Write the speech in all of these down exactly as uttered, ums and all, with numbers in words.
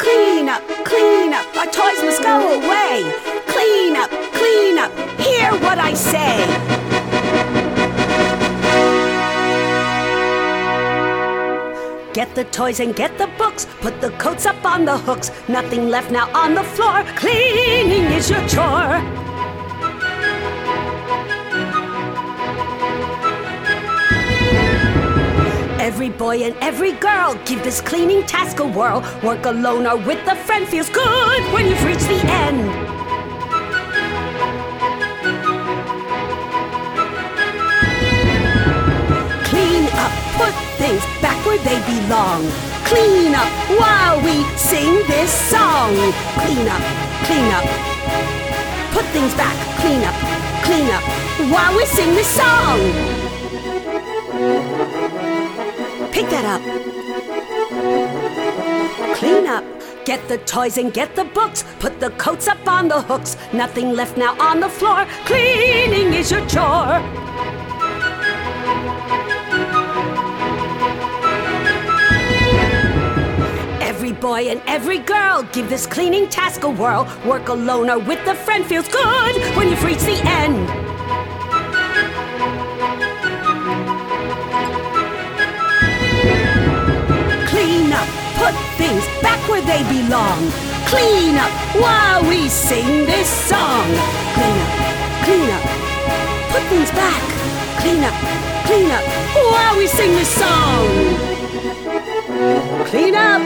Clean up, clean up, our toys must go away. Clean up, clean up, hear what I say. Get the toys and get the books, put the coats up on the hooks. Nothing left now on the floor, cleaning is your chore. Every boy and every girl, give this cleaning task a whirl. Work alone or with a friend feels good when you've reached the end. Clean up, put things back where they belong. Clean up while we sing this song. Clean up, clean up, put things back. Clean up, clean up while we sing this song. Pick that up. Clean up. Get the toys and get the books. Put the coats up on the hooks. Nothing left now on the floor. Cleaning is your chore. Every boy and every girl, give this cleaning task a whirl. Work alone or with a friend feels good when you've reached the end. Put things back where they belong. Clean up while we sing this song. Clean up, clean up, put things back. Clean up, clean up while we sing this song. Clean up,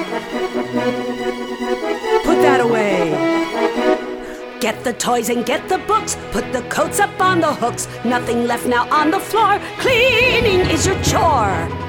put that away. Get the toys and get the books. Put the coats up on the hooks. Nothing left now on the floor. Cleaning is your chore.